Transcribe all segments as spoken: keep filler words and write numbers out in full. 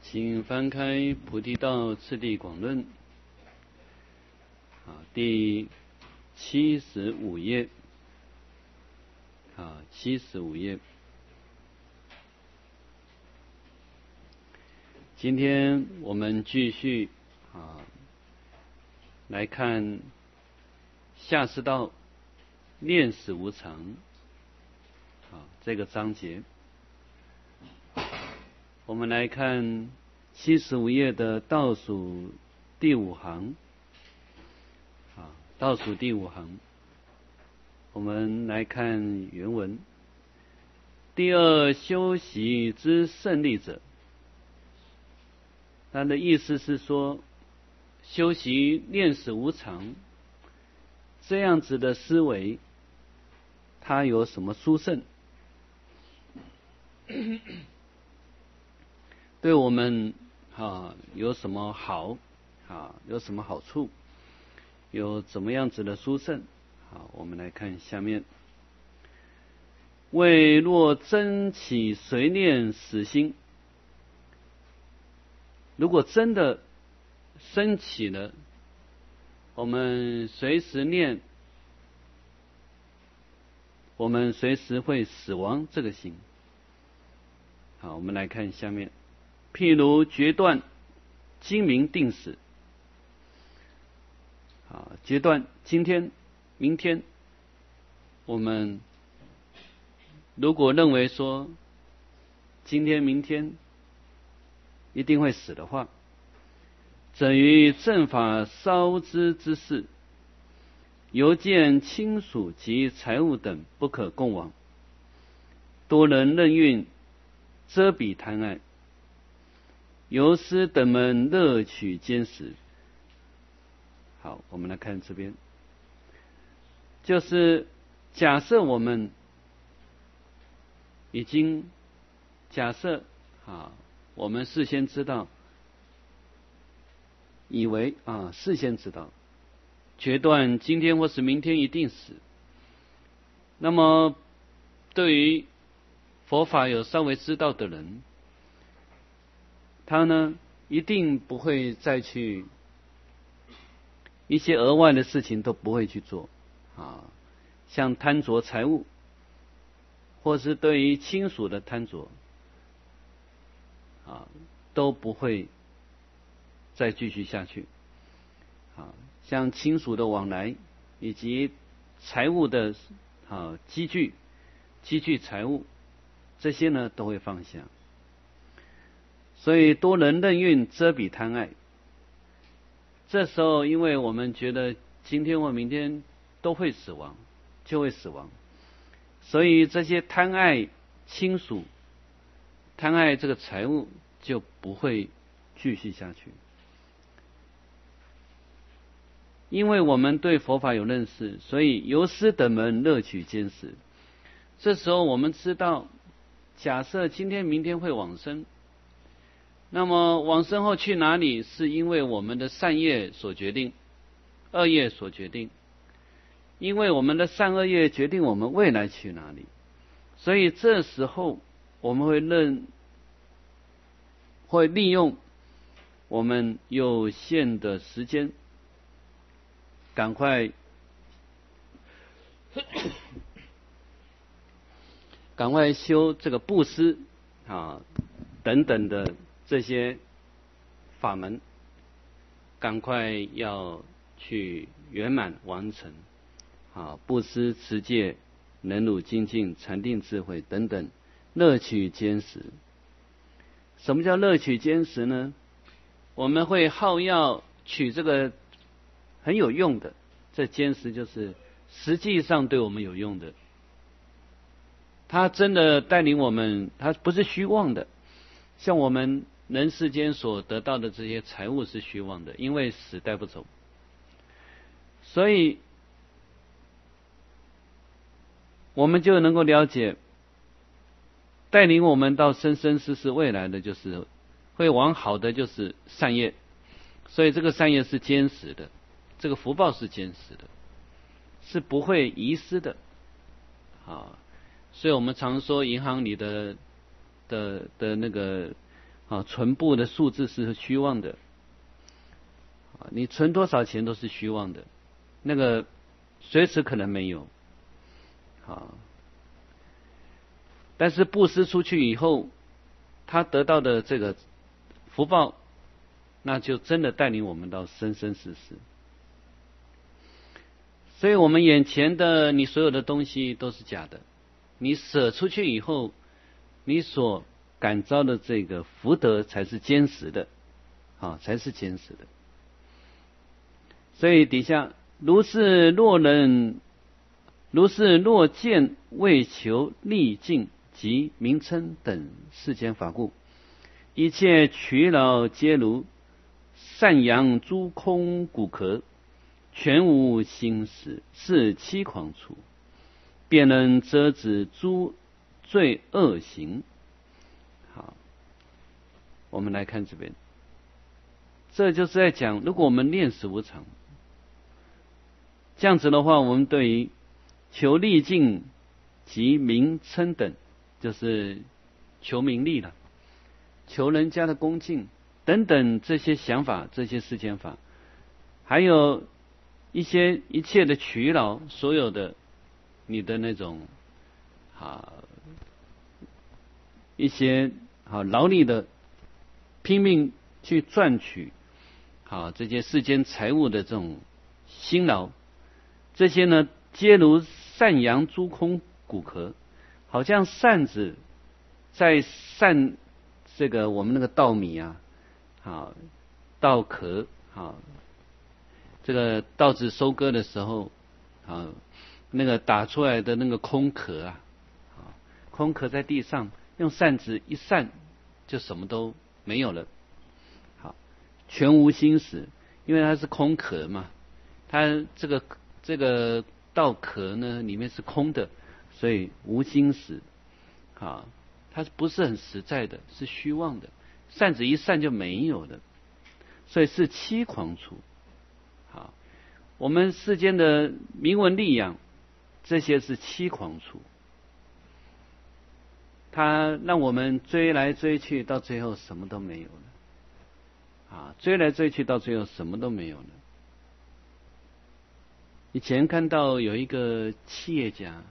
请翻开《菩提道次第广论》啊，第七十五页啊，七十五页。今天我们继续啊来看下士道念死无常啊这个章节。我们来看七十五页的倒数第五行啊，倒数第五行，我们来看原文。第二修习之胜利者，他的意思是说，修习念死无常这样子的思维，它有什么殊胜？对我们啊有什么好啊？有什么好处？有怎么样子的殊胜？好，我们来看下面。为若真起随念死心，如果真的升起了，我们随时念，我们随时会死亡这个心。好，我们来看下面。譬如决断今明定死，啊，决断今天、明天，我们如果认为说今天、明天一定会死的话，则于正法烧之之事，犹见亲属及财物等不可共往，多人任运，遮彼贪爱。由师等们乐取坚实。好，我们来看这边，就是假设我们已经假设啊，我们事先知道，以为啊事先知道，决断今天或是明天一定死。那么对于佛法有稍微知道的人，他呢一定不会再去一些额外的事情都不会去做啊，像贪着财物，或是对于亲属的贪着啊，都不会再继续下去啊，像亲属的往来以及财物的啊积聚积聚财物，这些呢都会放下。所以多人任运，遮彼贪爱。这时候因为我们觉得今天或明天都会死亡，就会死亡，所以这些贪爱亲属、贪爱这个财物就不会继续下去。因为我们对佛法有认识，所以由师等们乐取坚实。这时候我们知道，假设今天明天会往生，那么往生后去哪里，是因为我们的善业所决定，恶业所决定。因为我们的善恶业决定我们未来去哪里，所以这时候我们会认会利用我们有限的时间，赶快赶快修这个布施啊等等的这些法门，赶快要去圆满完成啊！布施、持戒、忍辱、精进、禅定、智慧等等，乐取坚实。什么叫乐取坚实呢？我们会好要取这个很有用的，这坚实就是实际上对我们有用的，它真的带领我们，它不是虚妄的。像我们人世间所得到的这些财物是虚妄的，因为死带不走，所以我们就能够了解，带领我们到生生世世未来的就是会往好的，就是善业，所以这个善业是坚实的，这个福报是坚实的，是不会遗失的啊。所以我们常说银行里的的的那个啊，存簿的数字是虚妄的，啊，你存多少钱都是虚妄的，那个随时可能没有，啊，但是布施出去以后，他得到的这个福报，那就真的带领我们到生生世世。所以我们眼前的你所有的东西都是假的，你舍出去以后，你所感召的这个福德才是坚实的，啊，才是坚实的。所以底下如是若人，如是若见为求利尽及名称等世间法故，一切取劳皆如散扬诸空骨壳，全无心识，是七狂处，便能遮止诸罪恶行。好，我们来看这边，这就是在讲，如果我们念死无常，这样子的话，我们对于求利尽及名称等，就是求名利了，求人家的恭敬等等这些想法，这些世间法，还有一些一切的取劳，所有的你的那种啊一些好劳力的拼命去赚取好这些世间财物的这种辛劳，这些呢皆如散扬诸空骨壳，好像扇子在扇这个我们那个稻米啊，好稻壳，好这个稻子收割的时候，啊，那个打出来的那个空壳啊，啊，空壳在地上，用扇子一扇，就什么都没有了。好，全无心识，因为它是空壳嘛，它这个这个稻壳呢里面是空的，所以无心识。啊，它不是很实在的，是虚妄的，扇子一扇就没有了，所以是七狂处。好，我们世间的名闻利养，这些是七狂处，它让我们追来追去，到最后什么都没有了。啊，追来追去，到最后什么都没有了。以前看到有一个企业家，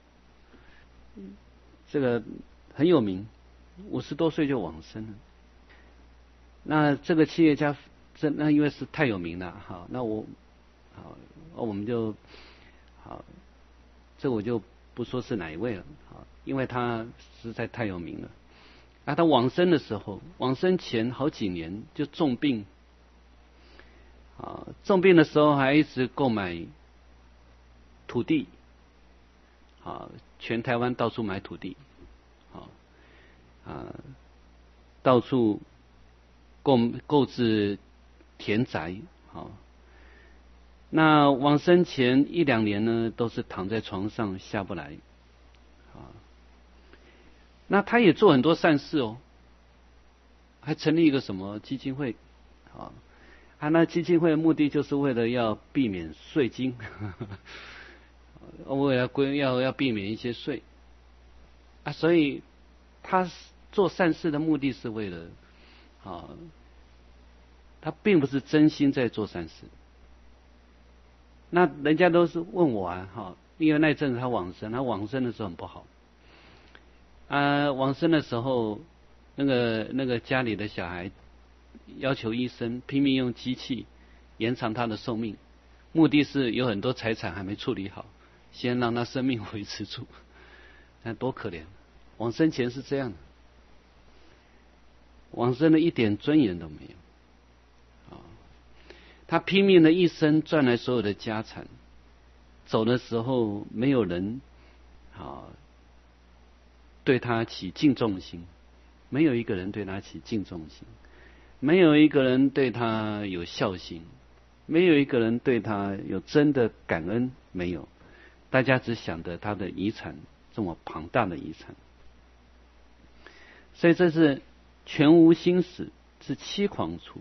这个很有名，五十多岁就往生了。那这个企业家，这那因为是太有名了，好，那我好，我们就好，这我就不说是哪一位了，好，因为他实在太有名了。那他往生的时候，往生前好几年就重病，啊，重病的时候还一直购买土地，啊，全台湾到处买土地，啊啊，到处购购置田宅，好。那往生前一两年呢，都是躺在床上下不来，啊。那他也做很多善事哦，还成立一个什么基金会，啊，啊，那基金会的目的就是为了要避免税金，为了规要要避免一些税，啊，所以他做善事的目的是为了，啊，他并不是真心在做善事。那人家都是问我啊，哈，因为那阵子他往生，他往生的时候很不好，啊，往生的时候，那个那个家里的小孩要求医生拼命用机器延长他的寿命，目的是有很多财产还没处理好，先让他生命维持住，那多可怜！往生前是这样的，往生的一点尊严都没有，啊，他拼命的一生赚来所有的家产，走的时候没有人啊对他起敬重心，没有一个人对他起敬重心，没有一个人对他有孝心，没有一个人对他有真的感恩，没有，大家只想着他的遗产，这么庞大的遗产，所以这是全无心识，是七狂处，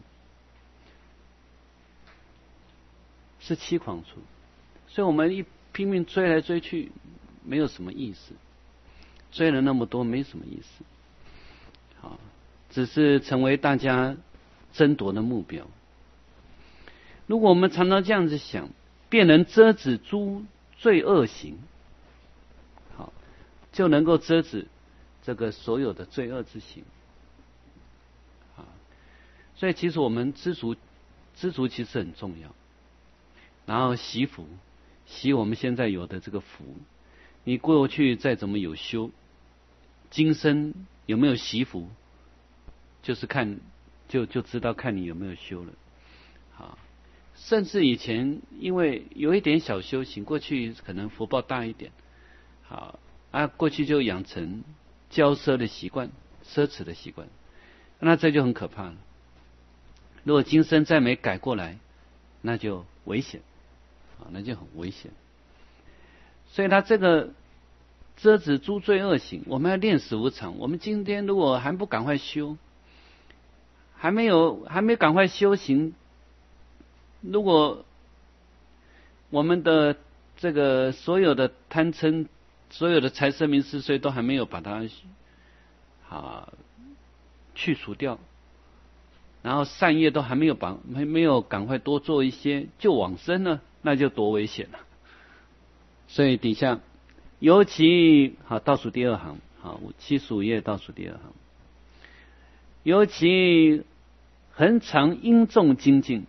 是七狂处，所以我们一拼命追来追去，没有什么意思，追了那么多没什么意思。好， 只是成为大家争夺的目标。如果我们常常这样子想，便能遮止诸罪恶行，好，就能够遮止这个所有的罪恶之行。啊，所以其实我们知足，知足其实很重要。然后惜福，惜我们现在有的这个福。你过去再怎么有修，今生有没有惜福，就是看就就知道看你有没有修了。啊，甚至以前因为有一点小修行，过去可能福报大一点，好啊，过去就养成骄奢的习惯、奢侈的习惯，那这就很可怕了。如果今生再没改过来，那就危险啊，那就很危险。所以他这个遮止诸罪恶行，我们要练死无常。我们今天如果还不赶快修，还没有还没赶快修行，如果我们的这个所有的贪嗔、所有的财色名食睡都还没有把它啊去除掉，然后善业都还没有把没没有赶快多做一些，就往生了，那就多危险了。所以底下尤其好倒数第二行，好七十五页倒数第二行，尤其恒常殷重精进，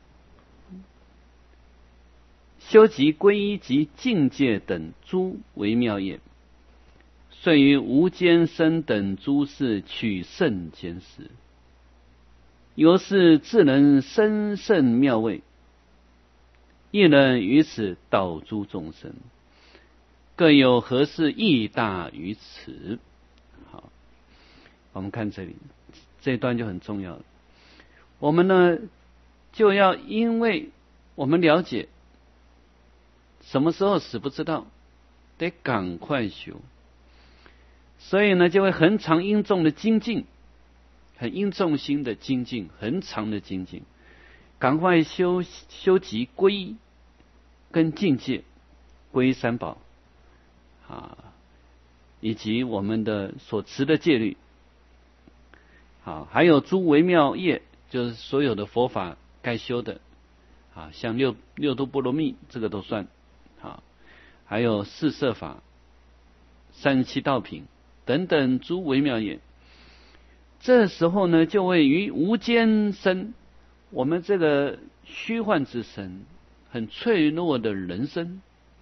修集皈依及境界等诸微妙业，遂于无间生等诸事取胜坚实，由是自能生胜妙位，亦能于此导诸众生，各有何事益大于此。好，我们看这里这一段就很重要了。我们呢就要因为我们了解什么时候死不知道，得赶快修，所以呢就会恒常殷重的精进，很殷重心的精进，恒常的精进，赶快修修集皈依跟境界，皈依三宝啊，以及我们的所持的戒律，好，还有诸微妙业，就是所有的佛法该修的啊，像六六度波罗蜜这个都算啊，还有四摄法、三十七道品等等诸微妙业。这时候呢，就会于无间生，我们这个虚幻之身，很脆弱的人生，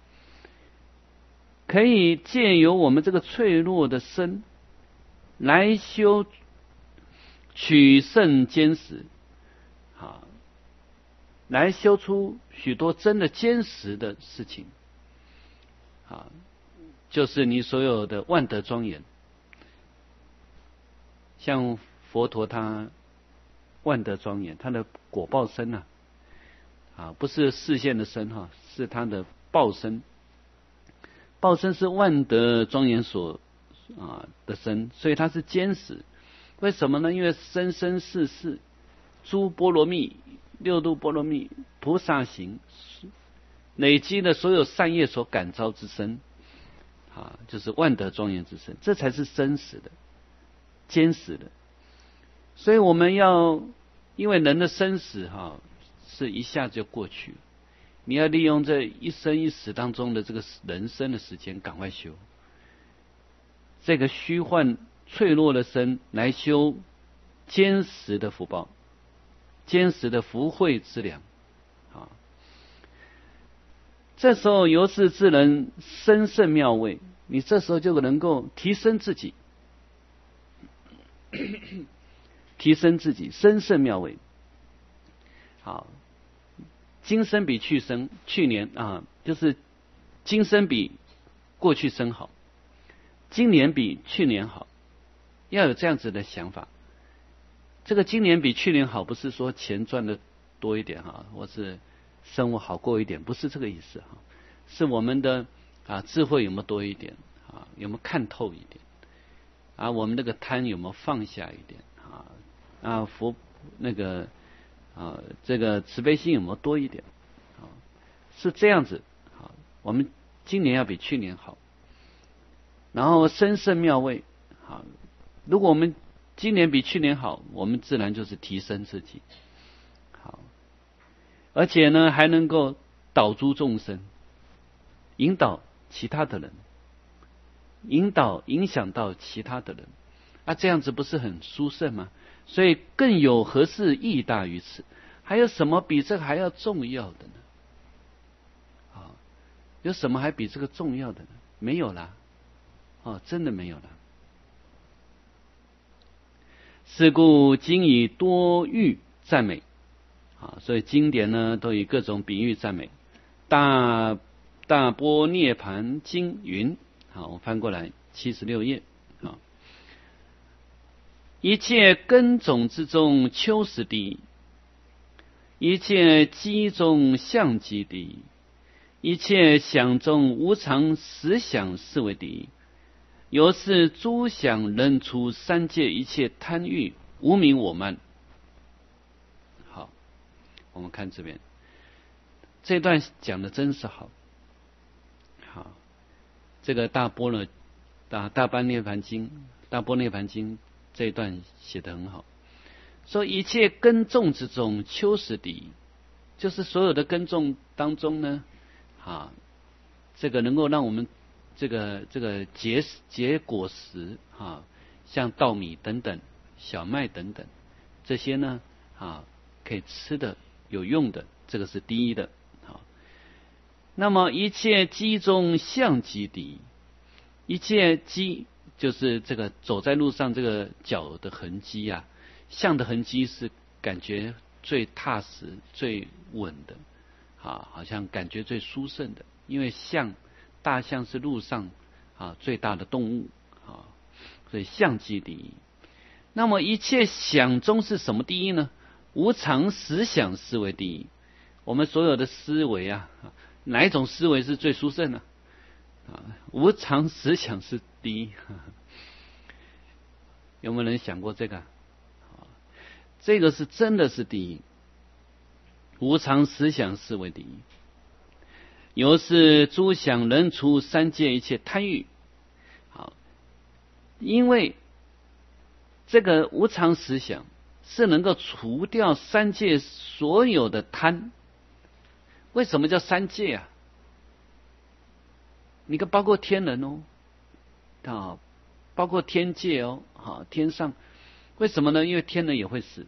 可以借由我们这个脆弱的身来修取胜坚实，好，来修出许多真的坚实的事情，啊，就是你所有的万德庄严。像佛陀他万德庄严，他的果报身啊，啊，不是视线的身哈，是他的报身。报身是万德庄严所啊的身，所以它是坚实。为什么呢？因为生生世世诸波罗蜜、六度波罗蜜、菩萨行累积的所有善业所感召之身，啊，就是万德庄严之身，这才是真实的、坚实的。所以我们要，因为人的生死哈、啊、是一下就过去了，你要利用这一生一死当中的这个人生的时间，赶快修这个虚幻脆弱的身，来修坚实的福报、坚实的福慧之粮啊。这时候由是自能生胜妙位，你这时候就能够提升自己，提升自己，生胜妙位。好，今生比去生，去年啊，就是今生比过去生好，今年比去年好，要有这样子的想法。这个今年比去年好，不是说钱赚的多一点哈，或是生活好过一点，不是这个意思哈，是我们的啊智慧有没有多一点啊，有没有看透一点啊，我们那个贪有没有放下一点啊啊福那个啊这个慈悲心有没有多一点啊，是这样子啊，我们今年要比去年好，然后生胜妙位啊，如果我们今年比去年好，我们自然就是提升自己，好，而且呢还能够导诸众生，引导其他的人，引导影响到其他的人，啊，这样子不是很殊胜吗？所以更有何事益大于此？还有什么比这个还要重要的呢？啊，有什么还比这个重要的呢？没有啦，哦，真的没有了。是故今以多喻赞美，啊，所以经典呢都以各种比喻赞美。大大般涅盘经云，好，我翻过来七十六页，啊，一切根种之中秋实地，一切机中相即地，一切想中无常实想是为敌。由是诸想能除三界一切贪欲无明我慢。好，我们看这边这段讲的真是好。好，这个大般若大大般涅盘经大般涅盘经这一段写得很好，说一切根种之中秋实地，就是所有的根种当中呢，啊，这个能够让我们这个这个结结果实啊，像稻米等等、小麦等等，这些呢啊可以吃的、有用的，这个是第一的。好，那么一切机中相即地，一切机就是这个走在路上这个脚的痕迹啊，相的痕迹是感觉最踏实、最稳的啊，好像感觉最殊胜的，因为象。大象是路上啊最大的动物啊，所以象即第一。那么一切想中是什么第一呢？无常实想是为第一。我们所有的思维啊，哪一种思维是最殊胜呢？啊，无常实想是第一。有没有人想过这个？这个是真的是第一。无常实想是为第一。由是诸想能除三界一切贪欲。好，因为这个无常实想是能够除掉三界所有的贪。为什么叫三界啊？你看，包括天人哦，啊，包括天界哦，好，天上，为什么呢？因为天人也会死，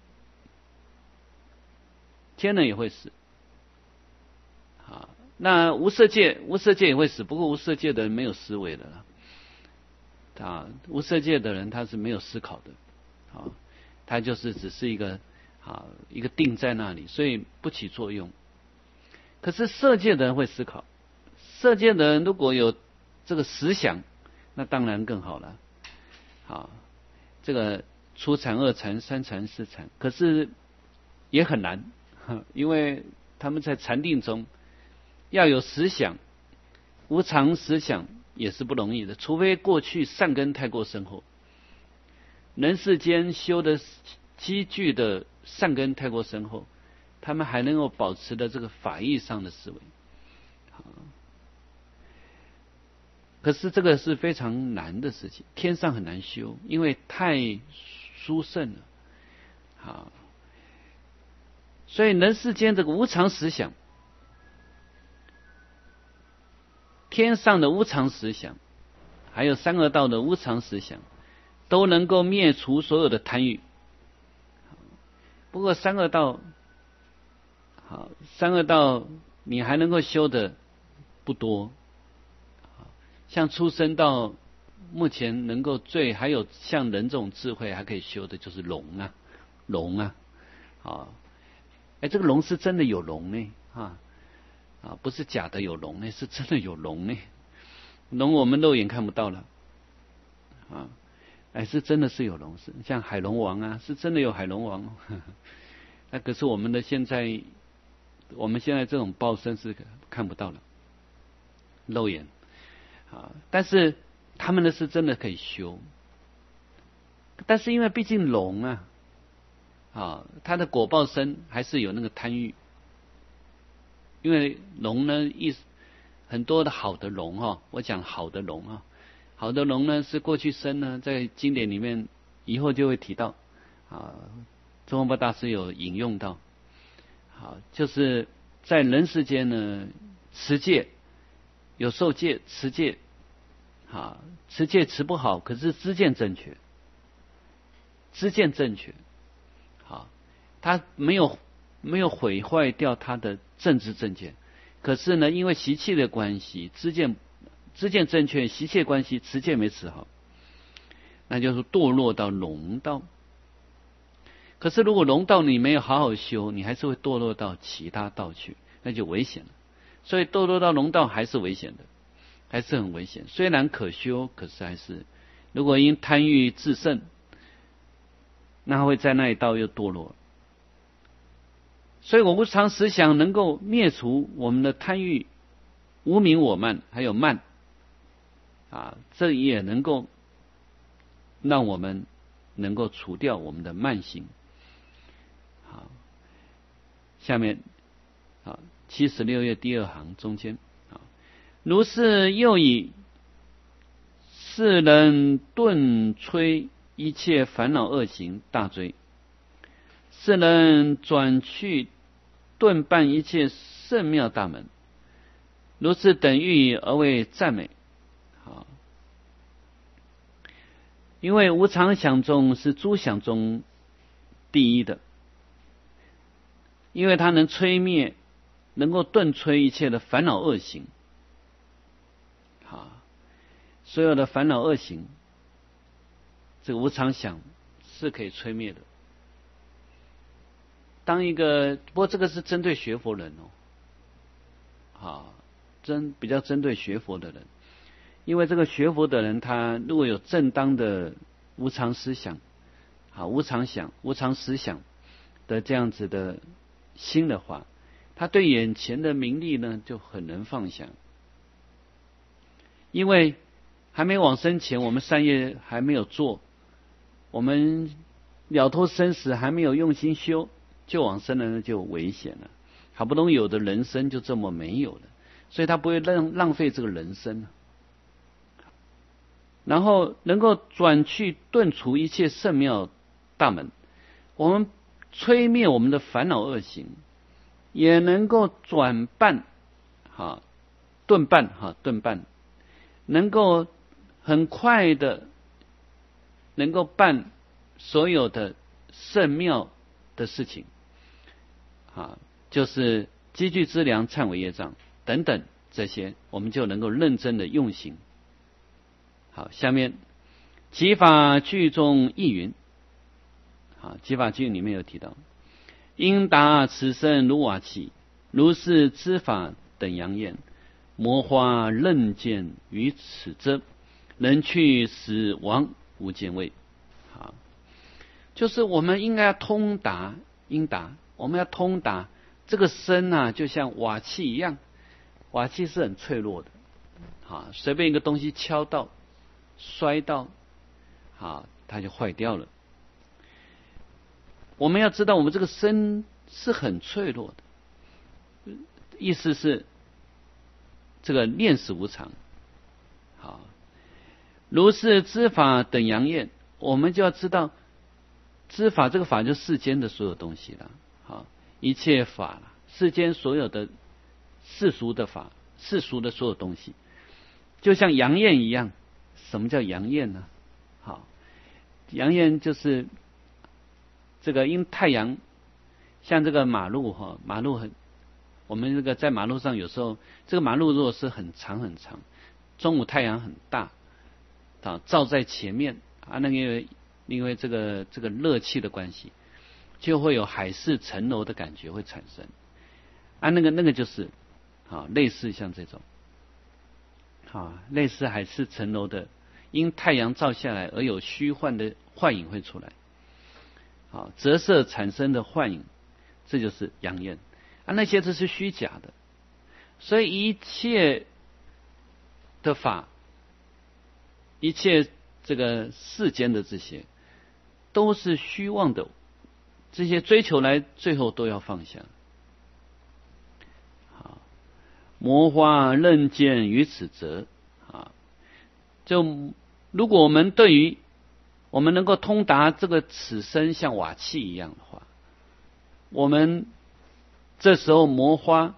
天人也会死。啊，那无色界，无色界也会死，不过无色界的人没有思维的了。啊，无色界的人他是没有思考的，啊，他就是只是一个啊一个定在那里，所以不起作用。可是色界的人会思考，色界的人如果有这个思想，那当然更好了。好，这个初禅、二禅、三禅、四禅，可是也很难，因为他们在禅定中要有思想，无常思想也是不容易的，除非过去善根太过深厚，人世间修的积聚的善根太过深厚，他们还能够保持的这个法义上的思维。可是这个是非常难的事情，天上很难修，因为太殊胜了。好，所以人世间这个无常思想，天上的无常思想，还有三恶道的无常思想，都能够灭除所有的贪欲。不过三恶道，好，三恶道你还能够修的不多。像出生到目前能够最还有像人这种智慧还可以修的就是龙啊，龙啊，啊，哎，这个龙是真的有龙呢，啊啊，不是假的有龙呢，是真的有龙呢。龙我们肉眼看不到了，啊，哎，是真的是有龙，是像海龙王啊，是真的有海龙王。呵呵，那可是我们的现在，我们现在这种报身是看不到了，肉眼。啊，但是他们的是真的可以修，但是因为毕竟龙啊，啊，它的果报身还是有那个贪欲，因为龙呢，意思很多的好的龙哈、哦，我讲好的龙啊，好的龙呢是过去生呢，在经典里面以后就会提到啊，宗喀巴大师有引用到，好，就是在人世间呢，持戒有受戒，持戒，啊，持戒持不好，可是知见正确，知见正确，好，他没有没有毁坏掉他的正知正见，可是呢，因为习气的关系，知见知见正确，习气的关系，持戒没持好，那就是堕落到龙道。可是如果龙道你没有好好修，你还是会堕落到其他道去，那就危险了。所以堕落到龙道还是危险的，还是很危险。虽然可修，可是还是如果因贪欲自胜，那会在那一道又堕落。所以我无常实想能够灭除我们的贪欲、无明我慢，还有慢啊，这也能够让我们能够除掉我们的慢心。好，下面啊七十六页第二行中间啊，如是又以世人顿摧一切烦恼恶行大罪，世人转去顿办一切圣妙大门，如是等欲而为赞美。好，因为无常想中是诸想中第一的，因为它能摧灭，能够顿摧一切的烦恼恶行。好，所有的烦恼恶行，这个无常想是可以摧灭的。当一个，不过这个是针对学佛人哦，好，针比较针对学佛的人，因为这个学佛的人，他如果有正当的无常思想，好，无常想、无常思想的这样子的心的话，他对眼前的名利呢就很能放下，因为还没往生前，我们善业还没有做，我们了脱生死还没有用心修，就往生了，那就危险了。好不容易有的人生就这么没有了，所以他不会浪浪费这个人生。然后能够转去顿除一切圣妙大门，我们摧灭我们的烦恼恶行，也能够转办，哈，顿办哈，顿办，能够很快的能够办所有的圣妙的事情，啊，就是积聚资粮、忏悔业障等等这些，我们就能够认真的用行。好，下面集法句中亦云，好，集法句里面有提到，应达此身如瓦器，如是知法等阳焰，魔花刃剑于此遮，人去死亡无间位。好，就是我们应该要通达，应达，我们要通达这个身啊，就像瓦器一样，瓦器是很脆弱的，好，随便一个东西敲到、摔到，好，它就坏掉了。我们要知道，我们这个身是很脆弱的，意思是这个念死无常。好，如是知法等阳焰，我们就要知道，知法这个法就是世间的所有东西了。好，一切法，世间所有的世俗的法，世俗的所有东西，就像阳焰一样。什么叫阳焰呢？好，阳焰就是这个因太阳，像这个马路哈，马路很，我们这个在马路上有时候，这个马路如果是很长很长，中午太阳很大，啊，照在前面啊，那因为因为这个这个热气的关系，就会有海市蜃楼的感觉会产生，啊，那个那个就是啊，类似像这种，啊，类似海市蜃楼的，因太阳照下来而有虚幻的幻影会出来，啊，折射产生的幻影，这就是阳焰啊，那些都是虚假的，所以一切的法，一切这个世间的这些，都是虚妄的，这些追求来，最后都要放下。好，魔花刃剑于此折啊，就如果我们对于我们能够通达这个此生像瓦器一样的话，我们这时候魔花，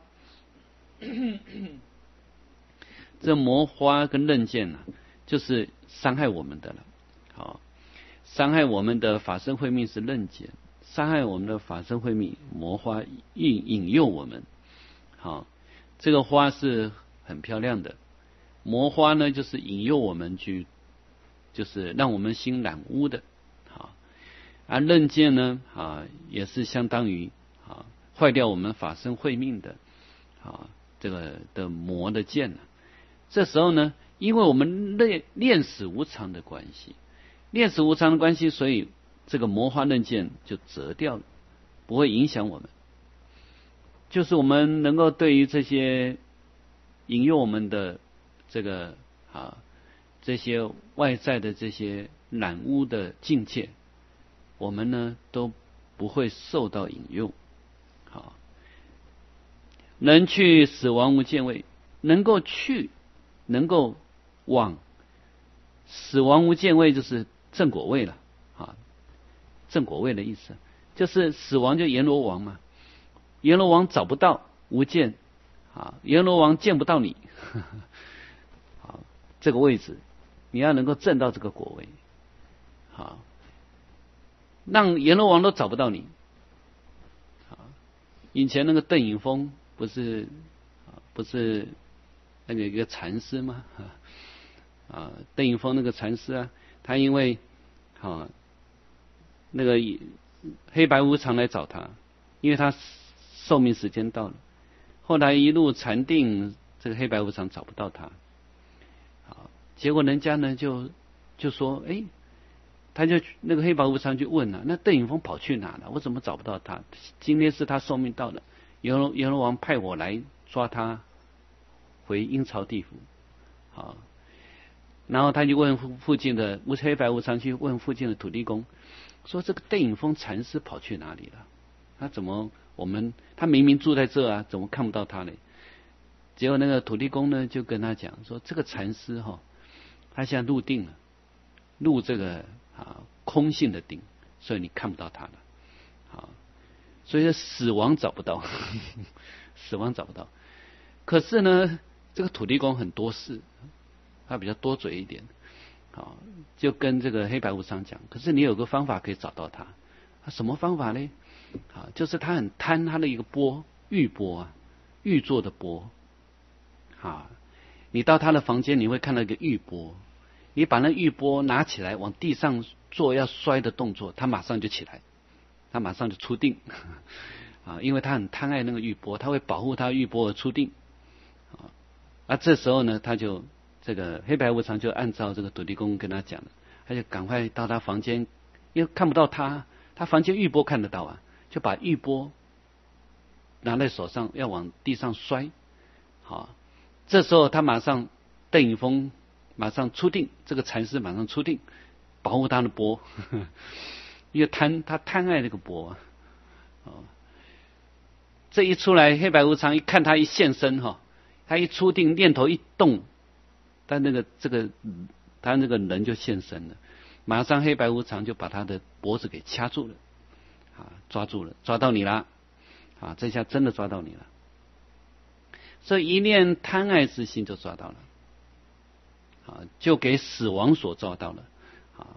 这魔花跟刃剑呢、啊，就是伤害我们的了。好，伤害我们的法身慧命是刃剑，伤害我们的法身慧命魔花引引诱我们。好，这个花是很漂亮的，魔花呢就是引诱我们去，就是让我们心染污的。好，而刃剑呢啊也是相当于啊坏掉我们法身慧命的啊这个的魔的剑呢、啊。这时候呢，因为我们练练死无常的关系，练死无常的关系，所以这个魔花刃剑就折掉了，不会影响我们。就是我们能够对于这些引诱我们的这个啊这些外在的这些染污的境界，我们呢都不会受到引诱。好，能去死亡无间位，能够去，能够往死亡无间位，就是正果位了啊。正果位的意思就是死亡就阎罗王嘛。阎罗王找不到无间啊，阎罗王见不到你，呵呵好，这个位置你要能够证到这个果位，好，让阎罗王都找不到你。好，以前那个邓颖峰不是不是那个一个禅师吗？啊，邓颖峰那个禅师啊，他因为啊那个黑白无常来找他，因为他寿命时间到了，后来一路禅定，这个黑白无常找不到他，好，结果人家呢就就说，哎，他就那个黑白无常就问了，那邓颖峰跑去哪了？我怎么找不到他？今天是他寿命到了，阎罗阎罗王派我来抓他回阴曹地府，好，然后他就问附附近的无黑白无常去问附近的土地公，说这个邓颖峰禅师跑去哪里了？他怎么？我们他明明住在这啊，怎么看不到他呢？结果那个土地公呢就跟他讲说，这个禅师哈、哦，他现在入定了，入这个啊空性的定，所以你看不到他了。好，所以死亡找不到，死亡找不到。可是呢，这个土地公很多事，他比较多嘴一点，好，就跟这个黑白无常讲，可是你有个方法可以找到他，他什么方法呢？啊，就是他很贪他的一个钵，玉钵啊，玉做的钵啊。你到他的房间，你会看到一个玉钵，你把那玉钵拿起来往地上做要摔的动作，他马上就起来，他马上就出定啊，因为他很贪爱那个玉钵，他会保护他玉钵而出定啊。啊，这时候呢，他就这个黑白无常就按照这个土地公跟他讲的，他就赶快到他房间，因为看不到他，他房间玉钵看得到啊。就把玉钵拿在手上，要往地上摔。好，这时候他马上邓颖峰马上出定，这个禅师马上出定，保护他的钵，呵呵因为贪他贪爱这个钵啊。哦，这一出来，黑白无常一看他一现身哈，他一出定，念头一动，他那个这个他那个人就现身了，马上黑白无常就把他的脖子给掐住了。啊，抓住了，抓到你了，啊，这下真的抓到你了。所以一念贪爱之心就抓到了，啊，就给死亡所抓到了，啊。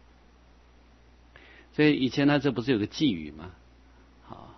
所以以前他这不是有个寄语吗？啊，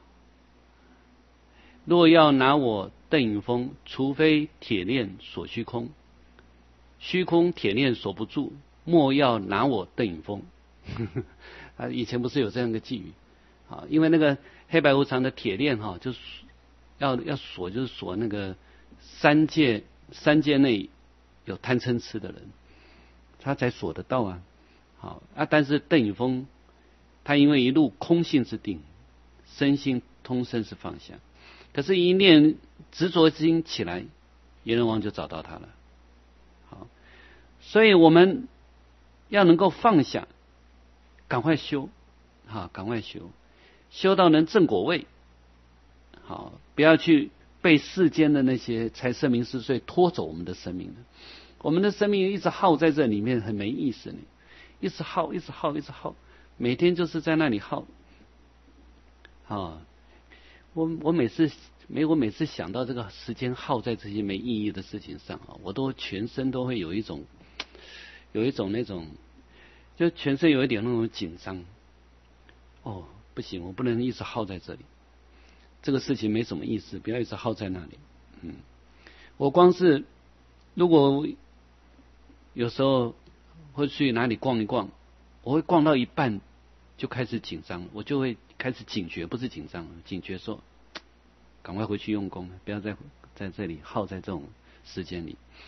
若要拿我邓颖峰，除非铁链锁虚空，虚空铁链锁不住，莫要拿我邓颖峰。啊，以前不是有这样一个寄语？啊，因为那个黑白无常的铁链哈，就是要要锁，就是锁那个三界三界内有贪嗔痴的人，他才锁得到啊。好啊，但是邓颖峰他因为一路空性之定，身心通身是放下，可是一念执着心起来，阎罗王就找到他了。好，所以我们要能够放下，赶快修，好，赶快修。修到能正果位，好，不要去被世间的那些财色名食睡拖走我们的生命了。我们的生命一直耗在这里面，很没意思呢。 一直耗，一直耗，一直耗，每天就是在那里耗。啊，我我每次没我每次想到这个时间耗在这些没意义的事情上啊，我都全身都会有一种有一种那种，就全身有一点那种紧张。哦，不行，我不能一直耗在这里，这个事情没什么意思，不要一直耗在那里。嗯，我光是如果有时候会去哪里逛一逛，我会逛到一半就开始紧张，我就会开始警觉，不是紧张，警觉说赶快回去用功，不要再在这里耗在这种时间里。